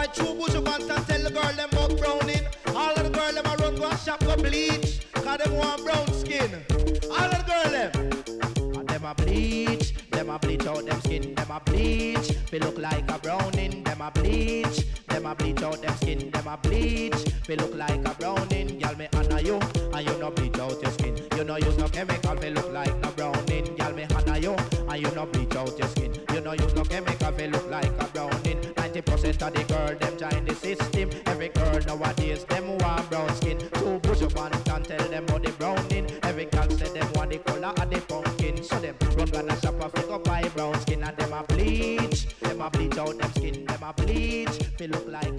boy true bush want and tell the girl them about browning. All of the girl them a run go a shop go bleach, cause them want brown skin. All of the girl them, and them a bleach out them skin, them a bleach. They look like a browning, them a bleach. Them a bleach out them skin, them a bleach. They look like a browning, y'all me honor you, and you no bleach out your skin. You no use no chemical, they look like no browning, y'all me honor you, and you no bleach out your skin. You no use no chemical, they look like a browning. 90% of the girl them join the system. Every girl nowadays them want brown skin. Two bush up and tell them about the browning. Every girl say them want the color of the pumpkin. So them run gonna shop a figure buy brown skin, and them a bleach out them skin, them a bleach. They look like